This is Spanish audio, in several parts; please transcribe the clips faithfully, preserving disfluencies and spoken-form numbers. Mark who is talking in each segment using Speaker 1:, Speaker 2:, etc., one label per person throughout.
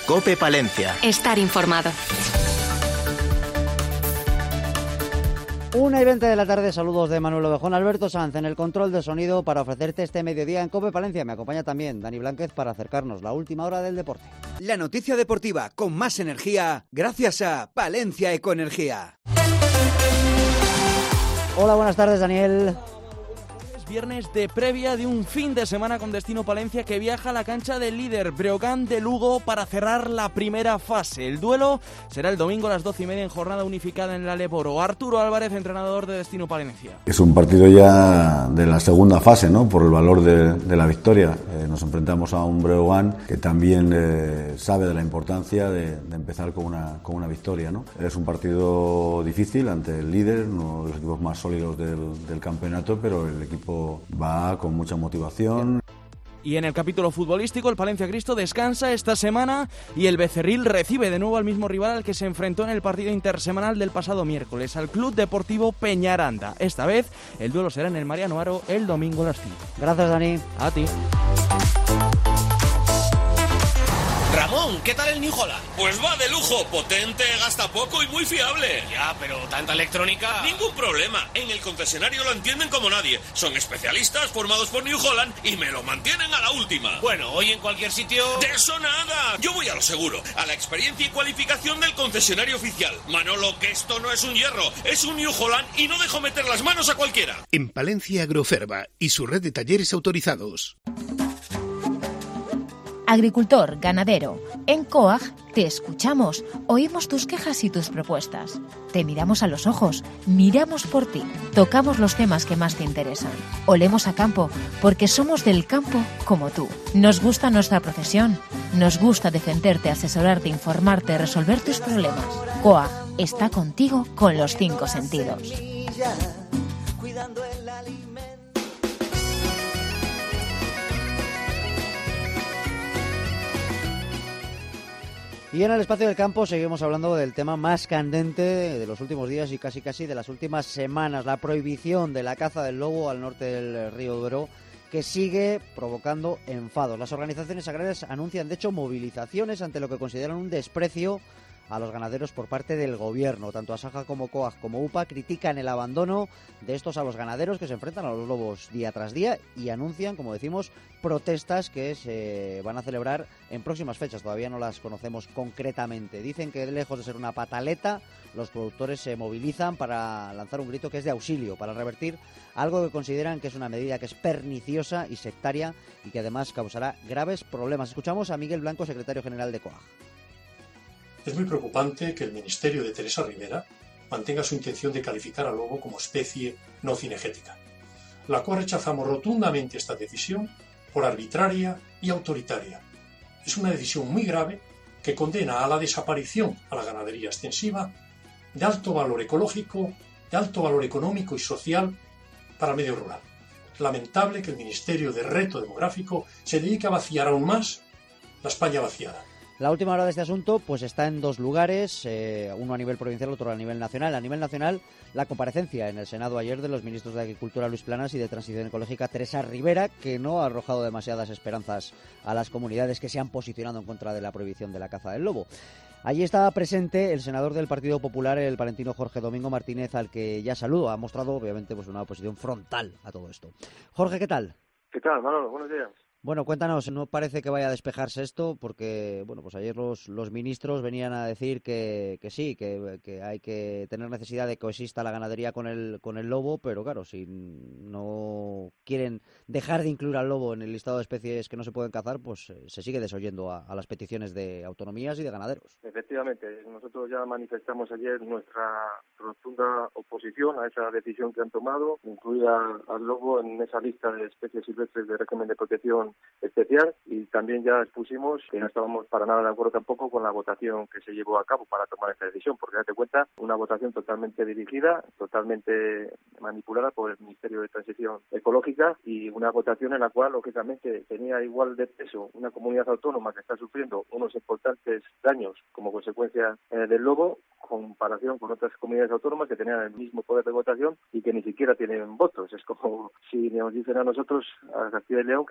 Speaker 1: COPE Palencia.
Speaker 2: Estar informado.
Speaker 3: Una y veinte de la tarde, saludos de Manuel Ovejón. Alberto Sanz en el control de sonido para ofrecerte este mediodía en COPE Palencia. Me acompaña también Dani Blánquez para acercarnos la última hora del deporte.
Speaker 4: La noticia deportiva con más energía gracias a Palencia Ecoenergía.
Speaker 3: Hola, buenas tardes, Daniel.
Speaker 5: Viernes de previa de un fin de semana con destino Palencia, que viaja a la cancha del líder Breogán de Lugo para cerrar la primera fase. El duelo será el domingo a las doce y media en jornada unificada en la Leboro. Arturo Álvarez, entrenador de destino Palencia.
Speaker 6: Es un partido ya de la segunda fase, ¿no? Por el valor de, de la victoria. Eh, nos enfrentamos a un Breogán que también eh, sabe de la importancia de, de empezar con una, con una victoria, ¿no? Es un partido difícil ante el líder, uno de los equipos más sólidos del, del campeonato, pero el equipo va con mucha motivación.
Speaker 5: Y en el capítulo futbolístico, el Palencia Cristo descansa esta semana y el Becerril recibe de nuevo al mismo rival al que se enfrentó en el partido intersemanal del pasado miércoles, al Club Deportivo Peñaranda. Esta vez, el duelo será en el Mariano Haro el domingo a las cinco.
Speaker 3: Gracias, Dani.
Speaker 5: A ti.
Speaker 7: Ramón, ¿qué tal el New Holland? Pues va de lujo, potente, gasta poco y muy fiable. Ya, pero tanta electrónica... Ningún problema, en el concesionario lo entienden como nadie. Son especialistas formados por New Holland y me lo mantienen a la última. Bueno, hoy en cualquier sitio... ¡De eso nada! Yo voy a lo seguro, a la experiencia y cualificación del concesionario oficial. Manolo, que esto no es un hierro, es un New Holland y no dejo meter las manos a cualquiera.
Speaker 8: En Palencia Agroferva y su red de talleres autorizados.
Speaker 9: Agricultor, ganadero, en COAG te escuchamos, oímos tus quejas y tus propuestas. Te miramos a los ojos, miramos por ti, tocamos los temas que más te interesan. Olemos a campo, porque somos del campo como tú. Nos gusta nuestra profesión, nos gusta defenderte, asesorarte, informarte, resolver tus problemas. COAG está contigo con los cinco sentidos.
Speaker 3: Y en el espacio del campo seguimos hablando del tema más candente de los últimos días y casi casi de las últimas semanas, la prohibición de la caza del lobo al norte del río Duero, que sigue provocando enfados. Las organizaciones agrarias anuncian, de hecho, movilizaciones ante lo que consideran un desprecio a los ganaderos por parte del gobierno. Tanto Asaja como COAG como UPA critican el abandono de estos a los ganaderos que se enfrentan a los lobos día tras día y anuncian, como decimos, protestas que se van a celebrar en próximas fechas. Todavía no las conocemos concretamente. Dicen que lejos de ser una pataleta, los productores se movilizan para lanzar un grito que es de auxilio, para revertir algo que consideran que es una medida que es perniciosa y sectaria y que además causará graves problemas. Escuchamos a Miguel Blanco, secretario general de COAG.
Speaker 10: Es muy preocupante que el Ministerio de Teresa Rivera mantenga su intención de calificar al lobo como especie no cinegética. La cual rechazamos rotundamente esta decisión por arbitraria y autoritaria. Es una decisión muy grave que condena a la desaparición a la ganadería extensiva de alto valor ecológico, de alto valor económico y social para el medio rural. Es lamentable que el Ministerio de Reto Demográfico se dedique a vaciar aún más la España vaciada.
Speaker 3: La última hora de este asunto pues está en dos lugares, eh, uno a nivel provincial, otro a nivel nacional. A nivel nacional, la comparecencia en el Senado ayer de los ministros de Agricultura Luis Planas y de Transición Ecológica Teresa Rivera, que no ha arrojado demasiadas esperanzas a las comunidades que se han posicionado en contra de la prohibición de la caza del lobo. Allí estaba presente el senador del Partido Popular, el palentino Jorge Domingo Martínez, al que ya saludo. Ha mostrado, obviamente, pues una oposición frontal a todo esto. Jorge, ¿qué tal?
Speaker 11: ¿Qué tal, Manolo? Buenos días.
Speaker 3: Bueno, cuéntanos, no parece que vaya a despejarse esto porque, bueno, pues ayer los, los ministros venían a decir que, que sí, que, que hay que tener necesidad de que coexista la ganadería con el, con el lobo, pero claro, si no quieren dejar de incluir al lobo en el listado de especies que no se pueden cazar, pues eh, se sigue desoyendo a, a las peticiones de autonomías y de ganaderos.
Speaker 11: Efectivamente, nosotros ya manifestamos ayer nuestra rotunda oposición a esa decisión que han tomado, incluir al lobo en esa lista de especies silvestres de régimen de protección especial, y también ya expusimos que no estábamos para nada de acuerdo tampoco con la votación que se llevó a cabo para tomar esta decisión, porque date cuenta, una votación totalmente dirigida, totalmente manipulada por el Ministerio de Transición Ecológica, y una votación en la cual, lógicamente, tenía igual de peso una comunidad autónoma que está sufriendo unos importantes daños como consecuencia eh, del lobo, comparación con otras comunidades autónomas que tenían el mismo poder de votación y que ni siquiera tienen votos. Es como si nos dicen a nosotros, a Castilla y León, que tenemos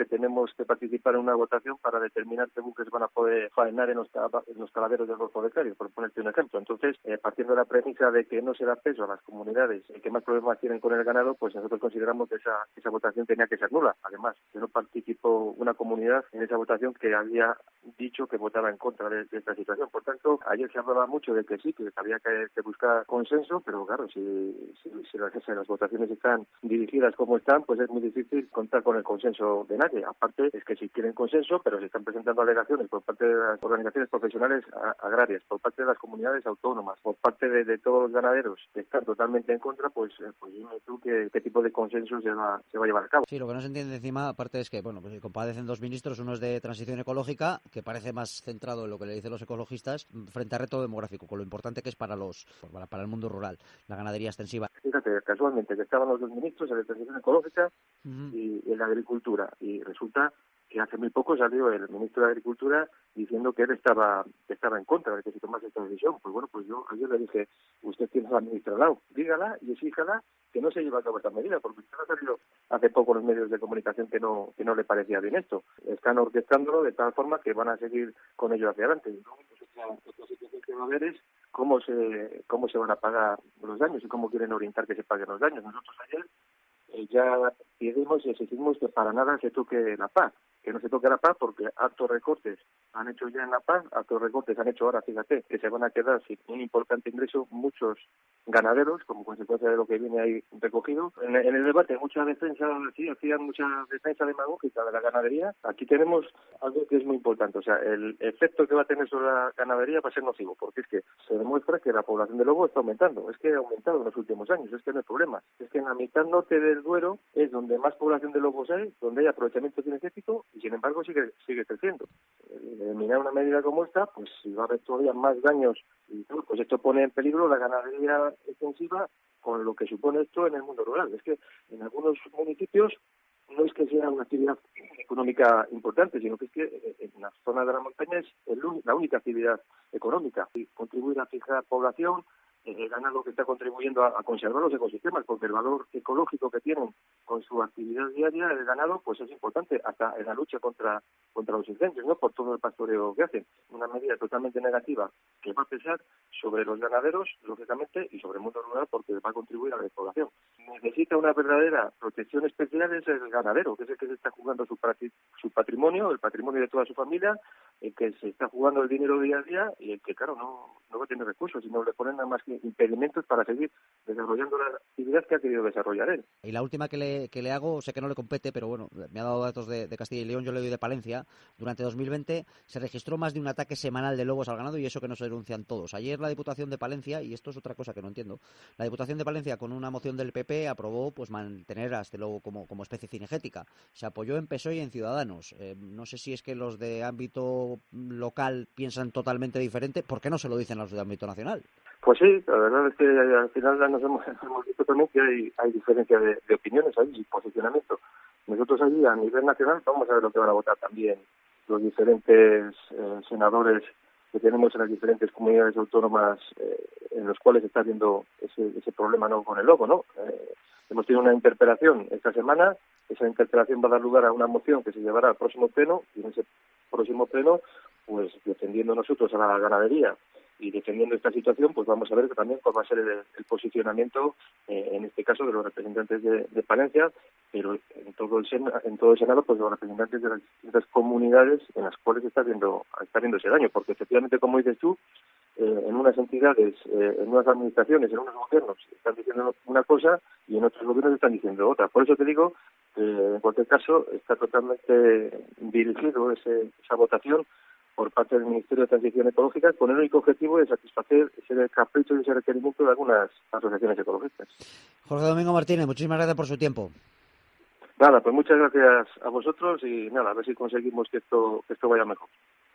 Speaker 11: tenemos que participar en una votación para determinar qué buques van a poder faenar en los, en los caladeros del Golfo de Cádiz, por ponerte un ejemplo. Entonces, eh, partiendo de la premisa de que no se da peso a las comunidades que más problemas tienen con el ganado, pues nosotros consideramos que esa, esa votación tenía que ser nula. Además, que no participó una comunidad en esa votación que había dicho que votaba en contra de, de esta situación. Por tanto, ayer se hablaba mucho de que sí, que había que, que buscar consenso, pero claro, si, si, si, las, si las votaciones están dirigidas como están, pues es muy difícil contar con el consenso de nadie. Aparte, es que si quieren consenso, pero se están presentando alegaciones por parte de las organizaciones profesionales agrarias, por parte de las comunidades autónomas, por parte de, de todos los ganaderos que están totalmente en contra, pues, pues dime tú qué, qué tipo de consenso se va, se va a llevar a cabo.
Speaker 3: Sí, lo que no se entiende encima, aparte es que, bueno, pues compadecen dos ministros, uno es de Transición Ecológica, que parece más centrado en lo que le dicen los ecologistas, frente al reto demográfico, con lo importante que es para los para, para el mundo rural, la ganadería extensiva.
Speaker 11: Fíjate, casualmente, que estaban los dos ministros, el de Transición Ecológica uh-huh. y el de Agricultura, y resulta que hace muy poco salió el ministro de Agricultura diciendo que él estaba estaba en contra de que se tomase esta decisión. Pues bueno, pues yo ayer le dije, usted tiene a la ministra al lado, dígala y exíjala que no se lleve a cabo esta medida, porque usted ha salido hace poco los medios de comunicación que no que no le parecía bien esto. Están orquestándolo de tal forma que van a seguir con ello hacia adelante. Y luego, pues, otra, otra situación que va a haber es cómo se cómo se van a pagar los daños y cómo quieren orientar que se paguen los daños. Nosotros ayer eh, ya pedimos y exigimos que para nada se toque la paz, que no se toque la paz porque altos recortes han hecho ya en la paz, altos recortes han hecho ahora, fíjate, que se van a quedar sin un importante ingreso muchos ganaderos como consecuencia de lo que viene ahí recogido. En, en el debate mucha defensa, sí, hacían mucha defensa demagógica de la ganadería. Aquí tenemos algo que es muy importante, o sea, el efecto que va a tener sobre la ganadería va a ser nocivo, porque es que se demuestra que la población de lobo está aumentando, es que ha aumentado en los últimos años, es que no hay problema, es que en la mitad norte del Duero es donde más población de lobos hay, donde hay aprovechamiento cinegético y sin embargo sigue sigue creciendo. Eliminar una medida como esta, pues si va a haber todavía más daños y todo, pues esto pone en peligro la ganadería extensiva con lo que supone esto en el mundo rural. Es que en algunos municipios no es que sea una actividad económica importante, sino que es que en la zona de la montaña es el, la única actividad económica y contribuir a fijar población, el ganado que está contribuyendo a, a conservar los ecosistemas, porque el valor ecológico que tienen con su actividad diaria el ganado pues es importante hasta en la lucha contra contra los incendios, no por todo el pastoreo que hacen. Una medida totalmente negativa que va a pesar sobre los ganaderos, lógicamente, y sobre el mundo rural porque va a contribuir a la despoblación. Necesita una verdadera protección especial es el ganadero, que es el que se está jugando su, su patrimonio, el patrimonio de toda su familia, el que se está jugando el dinero día a día y el que, claro, no, no va a tener recursos, sino le ponen nada más que impedimentos para seguir desarrollando la actividad que ha querido desarrollar él.
Speaker 3: Y la última que le, que le hago, sé que no le compete, pero bueno, me ha dado datos de, de Castilla y León, yo le doy de Palencia. Durante dos mil veinte se registró más de un ataque semanal de lobos al ganado y eso que no se denuncian todos. Ayer la Diputación de Palencia, y esto es otra cosa que no entiendo, la Diputación de Palencia con una moción del P P aprobó pues mantener a este lobo como, como especie cinegética. Se apoyó en P S O E y en Ciudadanos. Eh, no sé si es que los de ámbito local piensan totalmente diferente. ¿Por qué no se lo dicen a los de ámbito nacional?
Speaker 11: Pues sí, la verdad es que al final nos hemos, hemos visto también que hay, hay diferencia de, de opiniones ahí y posicionamiento. Nosotros allí a nivel nacional vamos a ver lo que van a votar también los diferentes eh, senadores que tenemos en las diferentes comunidades autónomas eh, en los cuales está habiendo ese, ese problema no con el lobo, ¿no? Eh, hemos tenido una interpelación esta semana, esa interpelación va a dar lugar a una moción que se llevará al próximo pleno y en ese próximo pleno, pues defendiendo nosotros a la ganadería y defendiendo esta situación, pues vamos a ver también cuál va a ser el, el posicionamiento, eh, en este caso, de los representantes de, de Palencia, pero en todo el Senado, en todo el Senado, pues los representantes de las distintas comunidades en las cuales está viendo, está viendo ese daño, porque efectivamente, como dices tú, eh, en unas entidades, eh, en unas administraciones, en unos gobiernos están diciendo una cosa y en otros gobiernos están diciendo otra. Por eso te digo que, en cualquier caso, está totalmente dirigido ese, esa votación por parte del Ministerio de Transición Ecológica con el único objetivo de satisfacer ese capricho y ese requerimiento de algunas asociaciones ecologistas.
Speaker 3: Jorge Domingo Martínez, muchísimas gracias por su tiempo.
Speaker 11: Nada, pues muchas gracias a vosotros y nada, a ver si conseguimos que esto, que esto vaya mejor.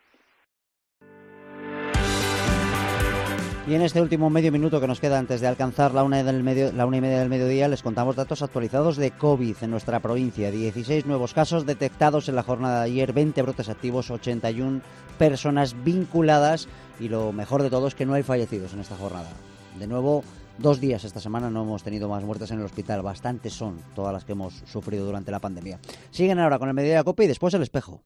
Speaker 3: Y en este último medio minuto que nos queda antes de alcanzar la una, del medio, la una y media del mediodía, les contamos datos actualizados de COVID en nuestra provincia. dieciséis nuevos casos detectados en la jornada de ayer, veinte brotes activos, ochenta y una personas vinculadas y lo mejor de todo es que no hay fallecidos en esta jornada. De nuevo, Dos días esta semana no hemos tenido más muertes en el hospital. Bastantes son todas las que hemos sufrido durante la pandemia. Siguen ahora con el Mediodía Cope y después el espejo.